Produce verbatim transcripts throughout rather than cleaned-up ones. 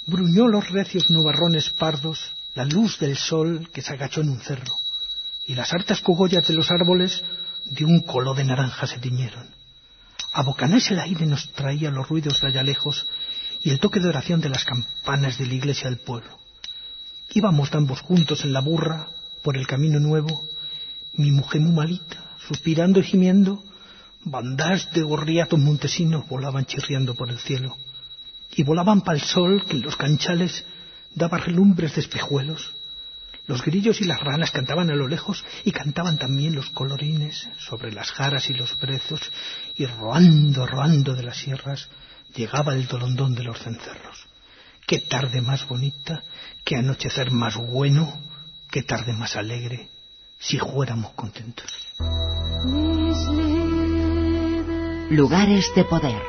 Bruñó los recios nubarrones pardos la luz del sol que se agachó en un cerro, y las hartas cogollas de los árboles de un color de naranja se tiñeron. A bocanás el aire nos traía los ruidos de allá lejos y el toque de oración de las campanas de la iglesia del pueblo. Íbamos ambos juntos en la burra por el camino nuevo, mi mujer muy malita, suspirando y gimiendo. Bandadas de gorriatos montesinos volaban chirriando por el cielo, y volaban pa'l sol que en los canchales daba relumbres de espejuelos. Los grillos y las ranas cantaban a lo lejos, y cantaban también los colorines sobre las jaras y los brezos, y roando, roando de las sierras llegaba el dolondón de los cencerros. Qué tarde más bonita, qué anochecer más bueno, qué tarde más alegre, si fuéramos contentos. Lugares de poder.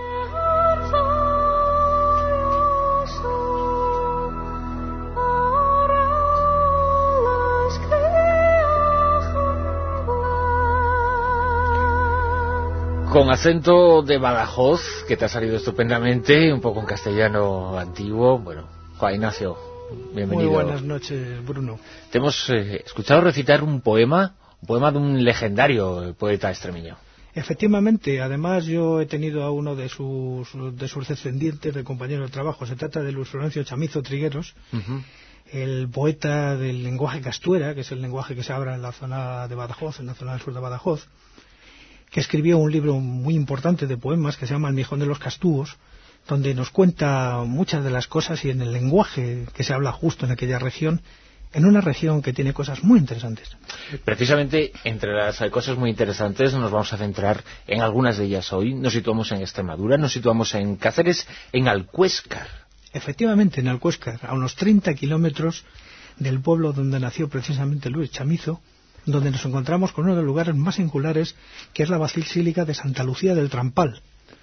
Con acento de Badajoz, que te ha salido estupendamente, un poco en castellano antiguo. Bueno, Juan Ignacio, bienvenido. Muy buenas noches, Bruno. Te hemos eh, escuchado recitar un poema, un poema de un legendario poeta extremeño. Efectivamente, además yo he tenido a uno de sus de sus descendientes, de compañero de trabajo. Se trata de Luis Florencio Chamizo Trigueros, uh-huh. el poeta del lenguaje castuera, que es el lenguaje que se habla en la zona de Badajoz, en la zona del sur de Badajoz, que escribió un libro muy importante de poemas que se llama El Mijón de los Castúos, donde nos cuenta muchas de las cosas y en el lenguaje que se habla justo en aquella región, en una región que tiene cosas muy interesantes. Precisamente entre las cosas muy interesantes nos vamos a centrar en algunas de ellas hoy. Nos situamos en Extremadura, nos situamos en Cáceres, en Alcuéscar. Efectivamente, en Alcuéscar, a unos treinta kilómetros del pueblo donde nació precisamente Luis Chamizo, donde nos encontramos con uno de los lugares más singulares, que es la Basílica de Santa Lucía del Trampal.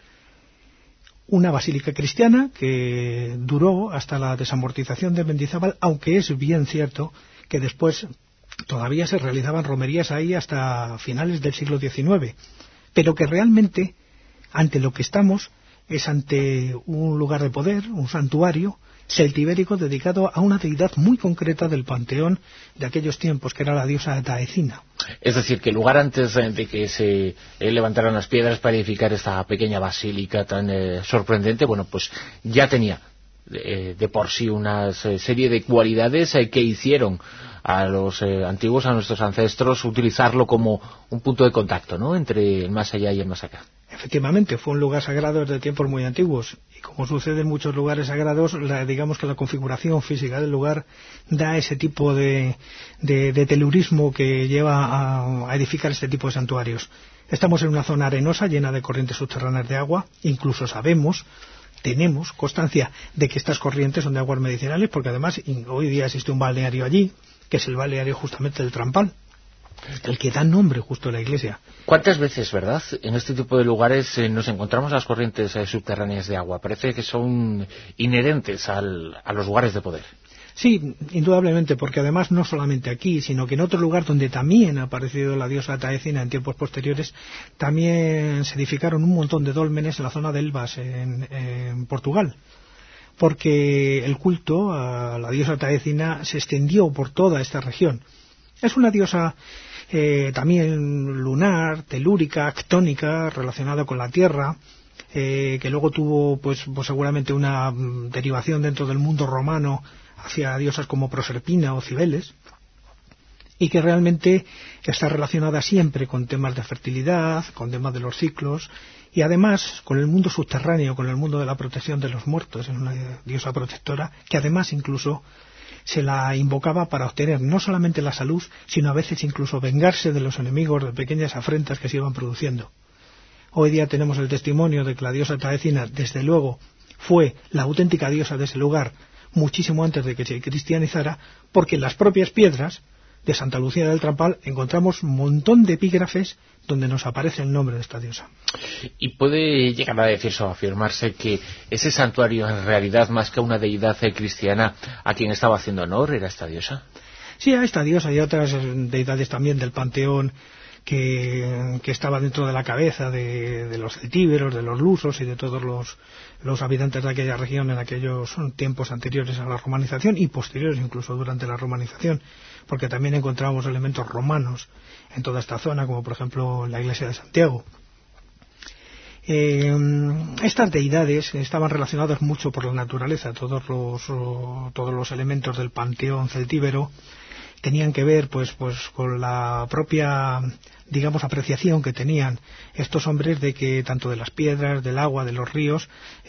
Una basílica cristiana que duró hasta la desamortización de Mendizábal, aunque es bien cierto que después todavía se realizaban romerías ahí hasta finales del siglo diecinueve, pero que realmente ante lo que estamos es ante un lugar de poder, un santuario celtibérico dedicado a una deidad muy concreta del panteón de aquellos tiempos, que era la diosa Taecina. Es decir, que el lugar antes de que se eh, levantaran las piedras para edificar esta pequeña basílica tan eh, sorprendente, bueno, pues ya tenía eh, de por sí una eh, serie de cualidades eh, que hicieron a los eh, antiguos, a nuestros ancestros, utilizarlo como un punto de contacto, ¿no?, entre el más allá y el más acá. Efectivamente, fue un lugar sagrado desde tiempos muy antiguos, y como sucede en muchos lugares sagrados, la, digamos que la configuración física del lugar da ese tipo de, de, de telurismo que lleva a, a edificar este tipo de santuarios. Estamos en una zona arenosa llena de corrientes subterráneas de agua, incluso sabemos, tenemos constancia de que estas corrientes son de aguas medicinales, porque además hoy día existe un balneario allí, que es el balneario justamente del Trampal, el que da nombre justo a la iglesia. ¿Cuántas veces, verdad, en este tipo de lugares eh, nos encontramos las corrientes eh, subterráneas de agua? Parece que son inherentes al, a los lugares de poder. Sí, indudablemente, porque además no solamente aquí, sino que en otro lugar donde también ha aparecido la diosa Taecina en tiempos posteriores, también se edificaron un montón de dólmenes en la zona de Elvas, en, en Portugal, porque el culto a la diosa Taecina se extendió por toda esta región. Es una diosa eh, también lunar, telúrica, actónica, relacionada con la tierra, eh, que luego tuvo pues, pues seguramente una mm, derivación dentro del mundo romano hacia diosas como Proserpina o Cibeles, y que realmente está relacionada siempre con temas de fertilidad, con temas de los ciclos, y además con el mundo subterráneo, con el mundo de la protección de los muertos. Es una diosa protectora que además incluso se la invocaba para obtener no solamente la salud, sino a veces incluso vengarse de los enemigos, de pequeñas afrentas que se iban produciendo. Hoy día tenemos el testimonio de que la diosa Taecina, desde luego, fue la auténtica diosa de ese lugar muchísimo antes de que se cristianizara, porque en las propias piedras de Santa Lucía del Trampal encontramos un montón de epígrafes donde nos aparece el nombre de esta diosa. ¿Y puede llegar a decirse o afirmarse que ese santuario en realidad, más que una deidad cristiana, a quien estaba haciendo honor era esta diosa? Sí, a esta diosa y a otras deidades también del panteón que, que estaba dentro de la cabeza de, de los celtíberos, de los lusos y de todos los, los habitantes de aquella región en aquellos tiempos anteriores a la romanización y posteriores incluso durante la romanización, porque también encontramos elementos romanos en toda esta zona, como por ejemplo la iglesia de Santiago. Eh, estas deidades estaban relacionadas mucho por la naturaleza. Todos los, todos los elementos del panteón celtíbero tenían que ver pues, pues con la propia, digamos, apreciación que tenían estos hombres de que tanto de las piedras, del agua, de los ríos,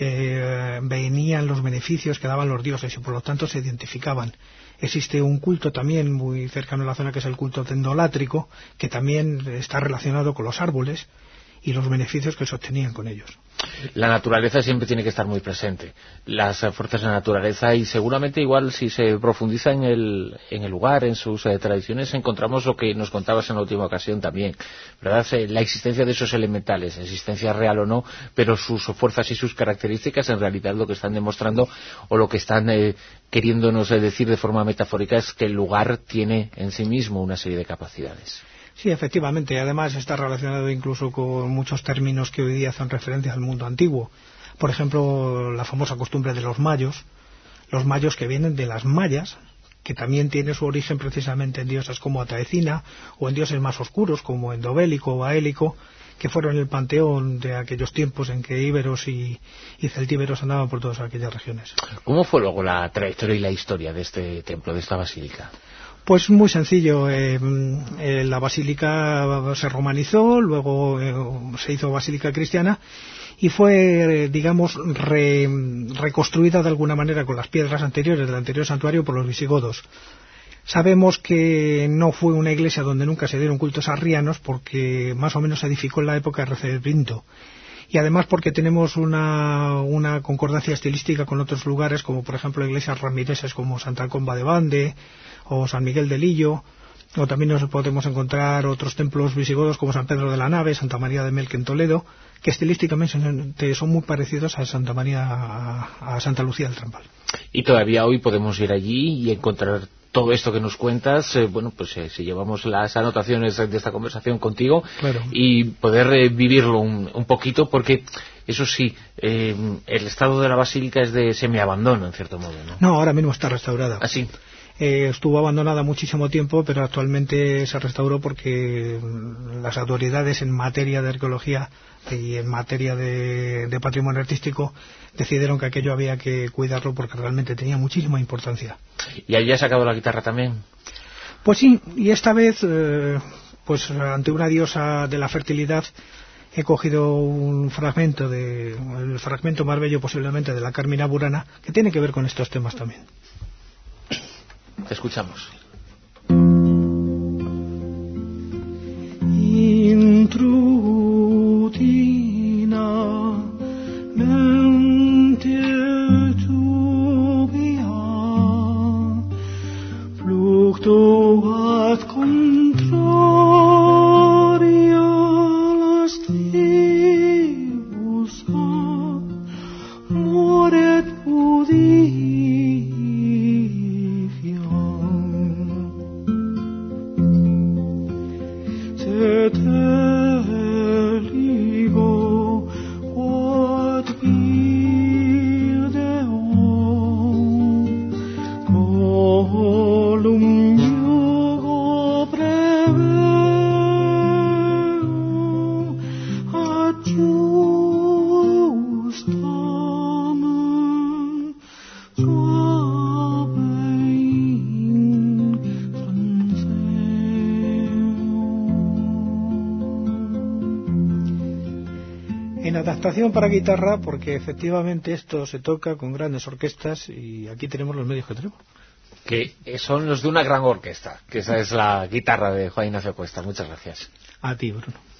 eh, venían los beneficios que daban los dioses y por lo tanto se identificaban. Existe un culto también muy cercano a la zona que es el culto tendolátrico, que también está relacionado con los árboles y los beneficios que se obtenían con ellos. La naturaleza siempre tiene que estar muy presente, las fuerzas de la naturaleza, y seguramente igual si se profundiza en el, en el lugar, en sus eh, tradiciones, encontramos lo que nos contabas en la última ocasión también, ¿verdad? Eh, la existencia de esos elementales, existencia real o no, pero sus fuerzas y sus características en realidad lo que están demostrando o lo que están eh, queriéndonos eh, decir de forma metafórica es que el lugar tiene en sí mismo una serie de capacidades. Sí, efectivamente, y además está relacionado incluso con muchos términos que hoy día hacen referencia al mundo antiguo. Por ejemplo, la famosa costumbre de los mayos, los mayos que vienen de las mayas, que también tiene su origen precisamente en diosas como Ataecina, o en dioses más oscuros como Endobélico o Baélico, que fueron el panteón de aquellos tiempos en que íberos y, y celtíberos andaban por todas aquellas regiones. ¿Cómo fue luego la trayectoria y la historia de este templo, de esta basílica? Pues muy sencillo, eh, eh, la basílica se romanizó, luego eh, se hizo basílica cristiana y fue, eh, digamos, re, reconstruida de alguna manera con las piedras anteriores del anterior santuario por los visigodos. Sabemos que no fue una iglesia donde nunca se dieron cultos arrianos porque más o menos se edificó en la época de Recebrinto. Y además porque tenemos una, una concordancia estilística con otros lugares, como por ejemplo iglesias ramireses como Santa Comba de Bande o San Miguel de Lillo, o también nos podemos encontrar otros templos visigodos como San Pedro de la Nave, Santa María de Melque en Toledo, que estilísticamente son muy parecidos a Santa María, a, a Santa Lucía del Trampal. Y todavía hoy podemos ir allí y encontrar todo esto que nos cuentas, eh, bueno, pues eh, si llevamos las anotaciones de esta conversación contigo, claro, y poder eh, vivirlo un, un poquito, porque eso sí, eh, el estado de la basílica es de semiabandono, en cierto modo, ¿no? No, ahora mismo está restaurada. ¿Ah, sí? Eh, estuvo abandonada muchísimo tiempo, pero actualmente se restauró porque las autoridades en materia de arqueología y en materia de, de patrimonio artístico decidieron que aquello había que cuidarlo porque realmente tenía muchísima importancia. ¿Y allí has sacado la guitarra también? Pues sí, y esta vez, eh, pues ante una diosa de la fertilidad, he cogido un fragmento, de, el fragmento más bello posiblemente de la Carmina Burana, que tiene que ver con estos temas también. Te escuchamos. Intrutina mente tubia fluctuat contraria lastibusa moret pudi. Adaptación para guitarra, porque efectivamente esto se toca con grandes orquestas y aquí tenemos los medios que tenemos. Que son los de una gran orquesta, que esa es la guitarra de Juan Ignacio Cuesta. Muchas gracias. A ti, Bruno.